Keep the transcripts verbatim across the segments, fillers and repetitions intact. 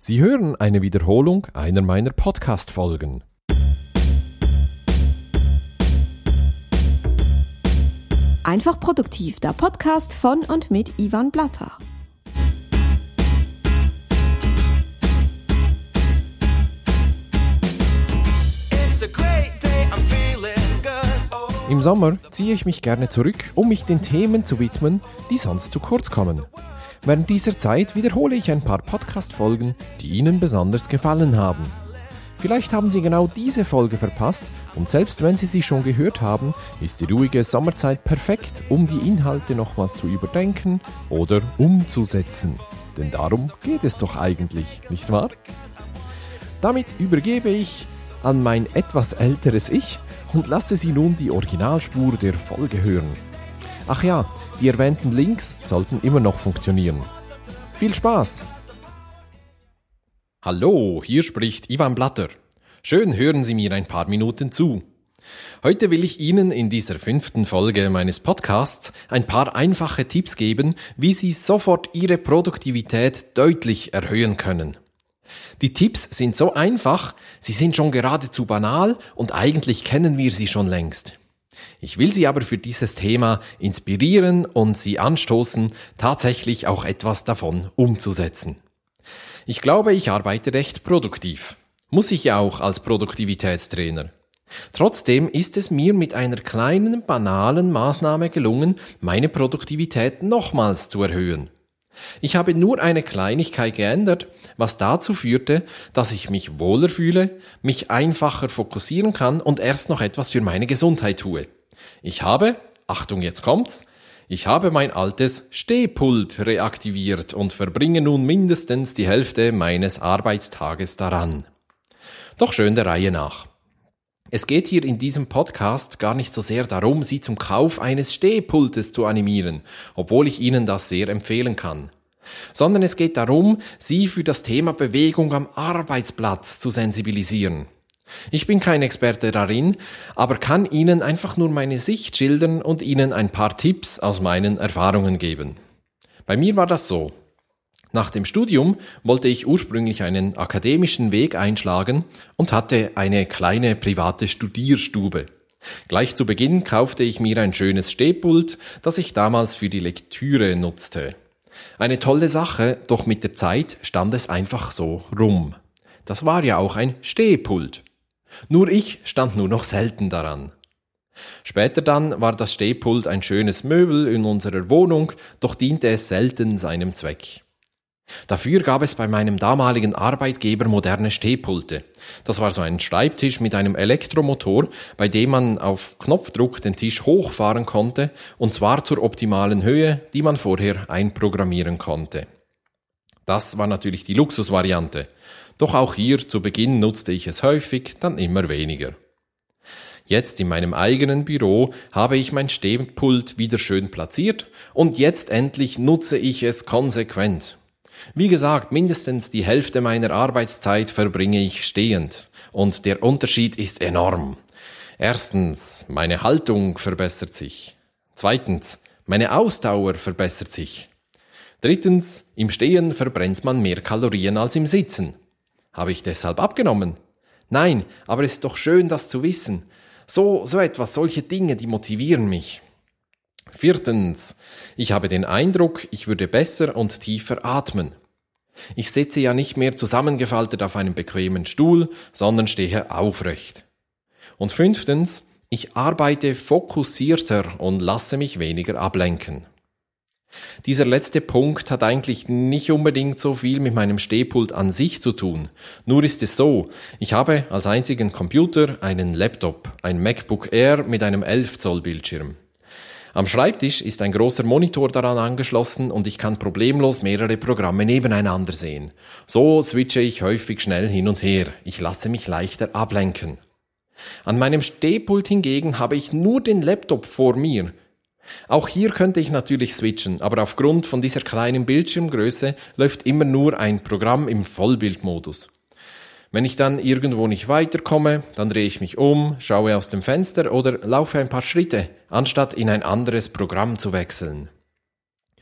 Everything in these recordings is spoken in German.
Sie hören eine Wiederholung einer meiner Podcast-Folgen. Einfach produktiv, der Podcast von und mit Ivan Blatter. Im Sommer ziehe ich mich gerne zurück, um mich den Themen zu widmen, die sonst zu kurz kommen. Während dieser Zeit wiederhole ich ein paar Podcast-Folgen, die Ihnen besonders gefallen haben. Vielleicht haben Sie genau diese Folge verpasst und selbst wenn Sie sie schon gehört haben, ist die ruhige Sommerzeit perfekt, um die Inhalte nochmals zu überdenken oder umzusetzen. Denn darum geht es doch eigentlich, nicht wahr? Damit übergebe ich an mein etwas älteres Ich und lasse Sie nun die Originalspur der Folge hören. Ach ja, die erwähnten Links sollten immer noch funktionieren. Viel Spaß! Hallo, hier spricht Ivan Blatter. Schön hören Sie mir ein paar Minuten zu. Heute will ich Ihnen in dieser fünften Folge meines Podcasts ein paar einfache Tipps geben, wie Sie sofort Ihre Produktivität deutlich erhöhen können. Die Tipps sind so einfach, sie sind schon geradezu banal und eigentlich kennen wir sie schon längst. Ich will Sie aber für dieses Thema inspirieren und Sie anstoßen, tatsächlich auch etwas davon umzusetzen. Ich glaube, ich arbeite recht produktiv. Muss ich ja auch als Produktivitätstrainer. Trotzdem ist es mir mit einer kleinen, banalen Maßnahme gelungen, meine Produktivität nochmals zu erhöhen. Ich habe nur eine Kleinigkeit geändert, was dazu führte, dass ich mich wohler fühle, mich einfacher fokussieren kann und erst noch etwas für meine Gesundheit tue. Ich habe, Achtung, jetzt kommt's, ich habe mein altes Stehpult reaktiviert und verbringe nun mindestens die Hälfte meines Arbeitstages daran. Doch schön der Reihe nach. Es geht hier in diesem Podcast gar nicht so sehr darum, Sie zum Kauf eines Stehpultes zu animieren, obwohl ich Ihnen das sehr empfehlen kann. Sondern es geht darum, Sie für das Thema Bewegung am Arbeitsplatz zu sensibilisieren. Ich bin kein Experte darin, aber kann Ihnen einfach nur meine Sicht schildern und Ihnen ein paar Tipps aus meinen Erfahrungen geben. Bei mir war das so. Nach dem Studium wollte ich ursprünglich einen akademischen Weg einschlagen und hatte eine kleine private Studierstube. Gleich zu Beginn kaufte ich mir ein schönes Stehpult, das ich damals für die Lektüre nutzte. Eine tolle Sache, doch mit der Zeit stand es einfach so rum. Das war ja auch ein Stehpult. Nur ich stand nur noch selten daran. Später dann war das Stehpult ein schönes Möbel in unserer Wohnung, doch diente es selten seinem Zweck. Dafür gab es bei meinem damaligen Arbeitgeber moderne Stehpulte. Das war so ein Schreibtisch mit einem Elektromotor, bei dem man auf Knopfdruck den Tisch hochfahren konnte, und zwar zur optimalen Höhe, die man vorher einprogrammieren konnte. Das war natürlich die Luxusvariante. Doch auch hier zu Beginn nutzte ich es häufig, dann immer weniger. Jetzt in meinem eigenen Büro habe ich mein Stehpult wieder schön platziert und jetzt endlich nutze ich es konsequent. Wie gesagt, mindestens die Hälfte meiner Arbeitszeit verbringe ich stehend und der Unterschied ist enorm. Erstens, meine Haltung verbessert sich. Zweitens, meine Ausdauer verbessert sich. Drittens, im Stehen verbrennt man mehr Kalorien als im Sitzen. Habe ich deshalb abgenommen? Nein, aber es ist doch schön, das zu wissen. So, so etwas, solche Dinge, die motivieren mich. Viertens, ich habe den Eindruck, ich würde besser und tiefer atmen. Ich sitze ja nicht mehr zusammengefaltet auf einem bequemen Stuhl, sondern stehe aufrecht. Und fünftens, ich arbeite fokussierter und lasse mich weniger ablenken. Dieser letzte Punkt hat eigentlich nicht unbedingt so viel mit meinem Stehpult an sich zu tun. Nur ist es so, ich habe als einzigen Computer einen Laptop, ein MacBook Air mit einem elf Zoll Bildschirm. Am Schreibtisch ist ein großer Monitor daran angeschlossen und ich kann problemlos mehrere Programme nebeneinander sehen. So switche ich häufig schnell hin und her. Ich lasse mich leichter ablenken. An meinem Stehpult hingegen habe ich nur den Laptop vor mir. Auch hier könnte ich natürlich switchen, aber aufgrund von dieser kleinen Bildschirmgröße läuft immer nur ein Programm im Vollbildmodus. Wenn ich dann irgendwo nicht weiterkomme, dann drehe ich mich um, schaue aus dem Fenster oder laufe ein paar Schritte, anstatt in ein anderes Programm zu wechseln.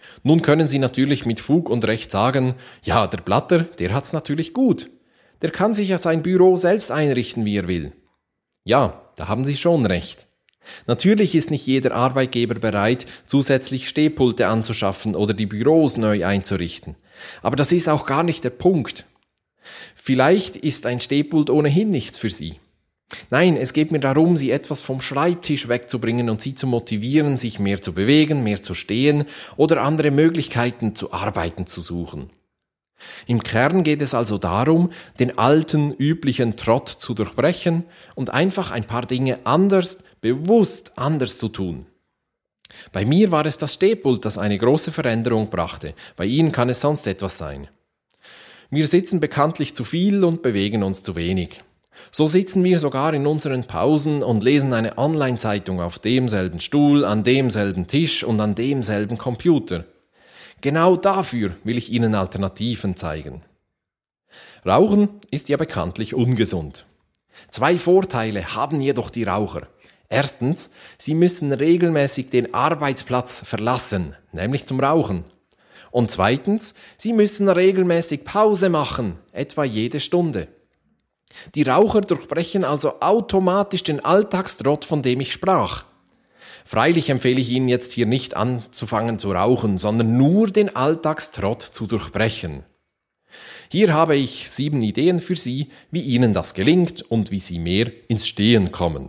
Nun können Sie natürlich mit Fug und Recht sagen, ja, der Blatter, der hat's natürlich gut. Der kann sich ja sein Büro selbst einrichten, wie er will. Ja, da haben Sie schon recht. Natürlich ist nicht jeder Arbeitgeber bereit, zusätzlich Stehpulte anzuschaffen oder die Büros neu einzurichten. Aber das ist auch gar nicht der Punkt. Vielleicht ist ein Stehpult ohnehin nichts für Sie. Nein, es geht mir darum, Sie etwas vom Schreibtisch wegzubringen und Sie zu motivieren, sich mehr zu bewegen, mehr zu stehen oder andere Möglichkeiten zu arbeiten zu suchen. Im Kern geht es also darum, den alten, üblichen Trott zu durchbrechen und einfach ein paar Dinge anders, bewusst anders zu tun. Bei mir war es das Stehpult, das eine große Veränderung brachte. Bei Ihnen kann es sonst etwas sein. Wir sitzen bekanntlich zu viel und bewegen uns zu wenig. So sitzen wir sogar in unseren Pausen und lesen eine Online-Zeitung auf demselben Stuhl, an demselben Tisch und an demselben Computer. Genau dafür will ich Ihnen Alternativen zeigen. Rauchen ist ja bekanntlich ungesund. Zwei Vorteile haben jedoch die Raucher. Erstens, sie müssen regelmäßig den Arbeitsplatz verlassen, nämlich zum Rauchen. Und zweitens, sie müssen regelmäßig Pause machen, etwa jede Stunde. Die Raucher durchbrechen also automatisch den Alltagstrott, von dem ich sprach. Freilich empfehle ich Ihnen jetzt hier nicht anzufangen zu rauchen, sondern nur den Alltagstrott zu durchbrechen. Hier habe ich sieben Ideen für Sie, wie Ihnen das gelingt und wie Sie mehr ins Stehen kommen.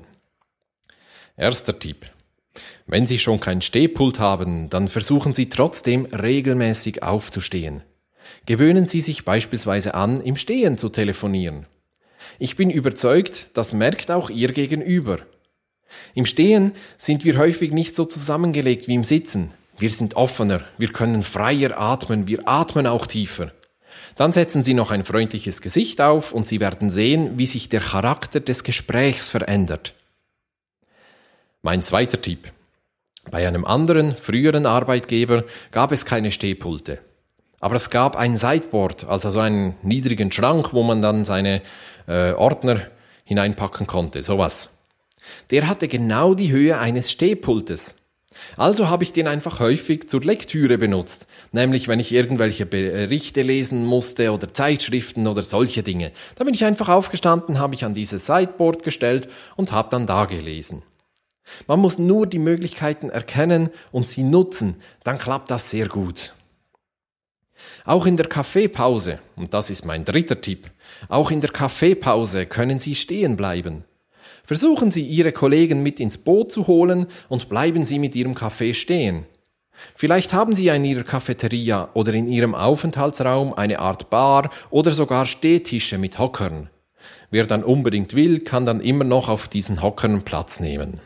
Erster Tipp. Wenn Sie schon kein Stehpult haben, dann versuchen Sie trotzdem regelmäßig aufzustehen. Gewöhnen Sie sich beispielsweise an, im Stehen zu telefonieren. Ich bin überzeugt, das merkt auch Ihr Gegenüber. Im Stehen sind wir häufig nicht so zusammengelegt wie im Sitzen. Wir sind offener, wir können freier atmen, wir atmen auch tiefer. Dann setzen Sie noch ein freundliches Gesicht auf und Sie werden sehen, wie sich der Charakter des Gesprächs verändert. Mein zweiter Tipp. Bei einem anderen, früheren Arbeitgeber gab es keine Stehpulte. Aber es gab ein Sideboard, also so einen niedrigen Schrank, wo man dann seine äh, Ordner hineinpacken konnte, sowas. Der hatte genau die Höhe eines Stehpultes. Also habe ich den einfach häufig zur Lektüre benutzt, nämlich wenn ich irgendwelche Berichte lesen musste oder Zeitschriften oder solche Dinge. Da bin ich einfach aufgestanden, habe ich an dieses Sideboard gestellt und habe dann da gelesen. Man muss nur die Möglichkeiten erkennen und sie nutzen, dann klappt das sehr gut. Auch in der Kaffeepause, und das ist mein dritter Tipp, auch in der Kaffeepause können Sie stehen bleiben. Versuchen Sie, Ihre Kollegen mit ins Boot zu holen und bleiben Sie mit Ihrem Kaffee stehen. Vielleicht haben Sie ja in Ihrer Cafeteria oder in Ihrem Aufenthaltsraum eine Art Bar oder sogar Stehtische mit Hockern. Wer dann unbedingt will, kann dann immer noch auf diesen Hockern Platz nehmen.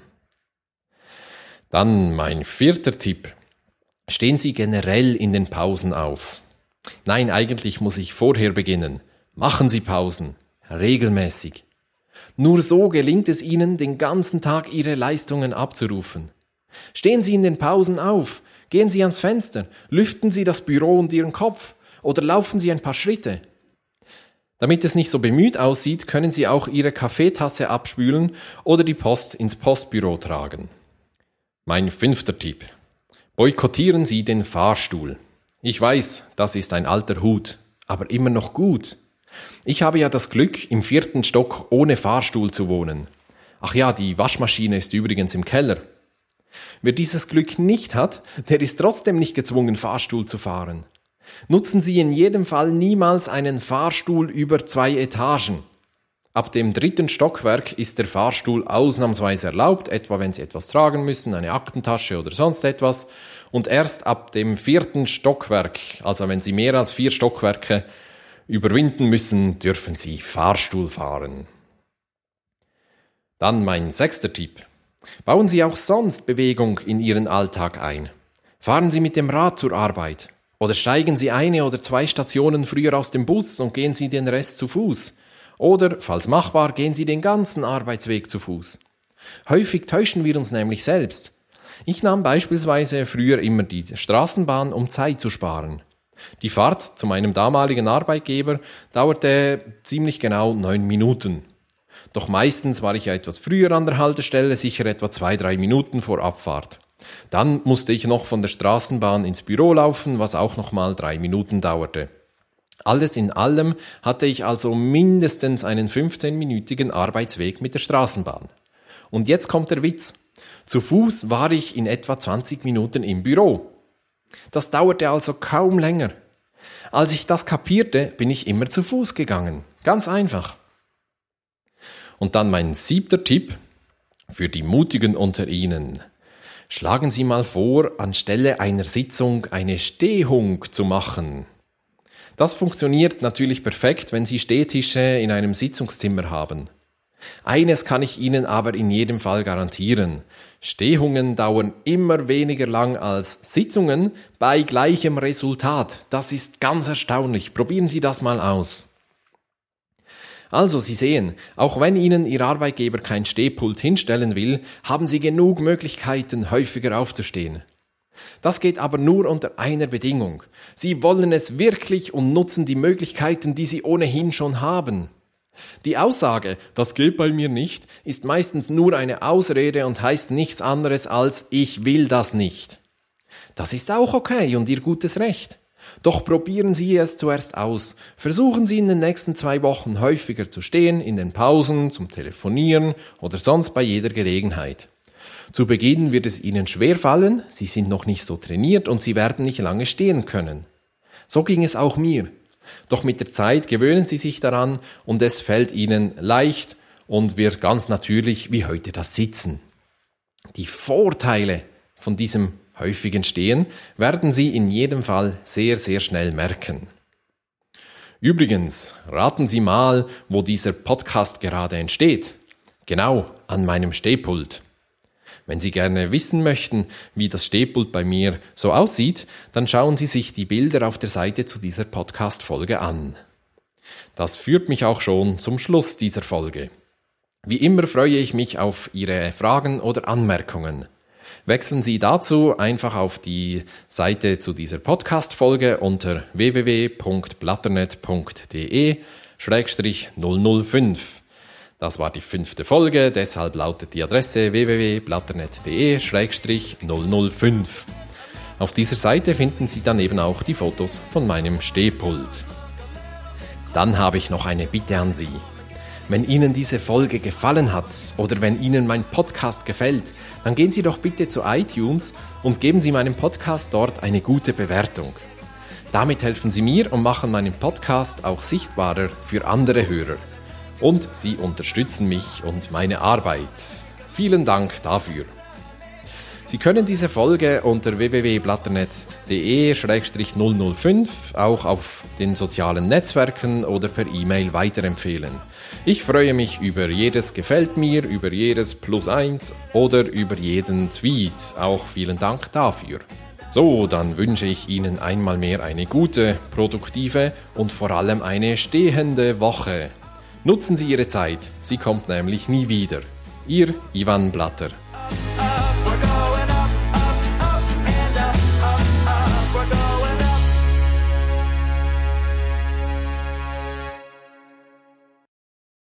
Dann mein vierter Tipp. Stehen Sie generell in den Pausen auf. Nein, eigentlich muss ich vorher beginnen. Machen Sie Pausen. Regelmäßig. Nur so gelingt es Ihnen, den ganzen Tag Ihre Leistungen abzurufen. Stehen Sie in den Pausen auf, gehen Sie ans Fenster, lüften Sie das Büro und Ihren Kopf oder laufen Sie ein paar Schritte. Damit es nicht so bemüht aussieht, können Sie auch Ihre Kaffeetasse abspülen oder die Post ins Postbüro tragen. Mein fünfter Tipp. Boykottieren Sie den Fahrstuhl. Ich weiß, das ist ein alter Hut, aber immer noch gut. Ich habe ja das Glück, im vierten Stock ohne Fahrstuhl zu wohnen. Ach ja, die Waschmaschine ist übrigens im Keller. Wer dieses Glück nicht hat, der ist trotzdem nicht gezwungen, Fahrstuhl zu fahren. Nutzen Sie in jedem Fall niemals einen Fahrstuhl über zwei Etagen. Ab dem dritten Stockwerk ist der Fahrstuhl ausnahmsweise erlaubt, etwa wenn Sie etwas tragen müssen, eine Aktentasche oder sonst etwas. Und erst ab dem vierten Stockwerk, also wenn Sie mehr als vier Stockwerke überwinden müssen, dürfen Sie Fahrstuhl fahren. Dann mein sechster Tipp. Bauen Sie auch sonst Bewegung in Ihren Alltag ein. Fahren Sie mit dem Rad zur Arbeit. Oder steigen Sie eine oder zwei Stationen früher aus dem Bus und gehen Sie den Rest zu Fuß. Oder, falls machbar, gehen Sie den ganzen Arbeitsweg zu Fuß. Häufig täuschen wir uns nämlich selbst. Ich nahm beispielsweise früher immer die Straßenbahn, um Zeit zu sparen. Die Fahrt zu meinem damaligen Arbeitgeber dauerte ziemlich genau neun Minuten. Doch meistens war ich ja etwas früher an der Haltestelle, sicher etwa zwei, drei Minuten vor Abfahrt. Dann musste ich noch von der Straßenbahn ins Büro laufen, was auch nochmal drei Minuten dauerte. Alles in allem hatte ich also mindestens einen fünfzehnminütigen Arbeitsweg mit der Straßenbahn. Und jetzt kommt der Witz. Zu Fuß war ich in etwa zwanzig Minuten im Büro. Das dauerte also kaum länger. Als ich das kapierte, bin ich immer zu Fuß gegangen. Ganz einfach. Und dann mein siebter Tipp für die Mutigen unter Ihnen. Schlagen Sie mal vor, anstelle einer Sitzung eine Stehung zu machen. Das funktioniert natürlich perfekt, wenn Sie Stehtische in einem Sitzungszimmer haben. Eines kann ich Ihnen aber in jedem Fall garantieren. Stehungen dauern immer weniger lang als Sitzungen bei gleichem Resultat. Das ist ganz erstaunlich. Probieren Sie das mal aus. Also, Sie sehen, auch wenn Ihnen Ihr Arbeitgeber kein Stehpult hinstellen will, haben Sie genug Möglichkeiten, häufiger aufzustehen. Das geht aber nur unter einer Bedingung. Sie wollen es wirklich und nutzen die Möglichkeiten, die Sie ohnehin schon haben. Die Aussage, das geht bei mir nicht, ist meistens nur eine Ausrede und heißt nichts anderes als ich will das nicht. Das ist auch okay und Ihr gutes Recht. Doch probieren Sie es zuerst aus. Versuchen Sie in den nächsten zwei Wochen häufiger zu stehen, in den Pausen, zum Telefonieren oder sonst bei jeder Gelegenheit. Zu Beginn wird es Ihnen schwerfallen, Sie sind noch nicht so trainiert und Sie werden nicht lange stehen können. So ging es auch mir. Doch mit der Zeit gewöhnen Sie sich daran und es fällt Ihnen leicht und wird ganz natürlich wie heute das Sitzen. Die Vorteile von diesem häufigen Stehen werden Sie in jedem Fall sehr, sehr schnell merken. Übrigens, raten Sie mal, wo dieser Podcast gerade entsteht. Genau, an meinem Stehpult. Wenn Sie gerne wissen möchten, wie das Stehpult bei mir so aussieht, dann schauen Sie sich die Bilder auf der Seite zu dieser Podcast-Folge an. Das führt mich auch schon zum Schluss dieser Folge. Wie immer freue ich mich auf Ihre Fragen oder Anmerkungen. Wechseln Sie dazu einfach auf die Seite zu dieser Podcast-Folge unter w w w punkt blatternetz punkt d e schrägstrich null null fünf. Das war die fünfte Folge, deshalb lautet die Adresse w w w punkt blatternetz punkt d e schrägstrich null null fünf. Auf dieser Seite finden Sie dann eben auch die Fotos von meinem Stehpult. Dann habe ich noch eine Bitte an Sie. Wenn Ihnen diese Folge gefallen hat oder wenn Ihnen mein Podcast gefällt, dann gehen Sie doch bitte zu iTunes und geben Sie meinem Podcast dort eine gute Bewertung. Damit helfen Sie mir und machen meinen Podcast auch sichtbarer für andere Hörer. Und Sie unterstützen mich und meine Arbeit. Vielen Dank dafür. Sie können diese Folge unter w w w punkt blatternetz punkt d e schrägstrich null null fünf auch auf den sozialen Netzwerken oder per E-Mail weiterempfehlen. Ich freue mich über jedes Gefällt mir, über jedes Plus eins oder über jeden Tweet. Auch vielen Dank dafür. So, dann wünsche ich Ihnen einmal mehr eine gute, produktive und vor allem eine stehende Woche. Nutzen Sie Ihre Zeit, sie kommt nämlich nie wieder. Ihr Ivan Blatter.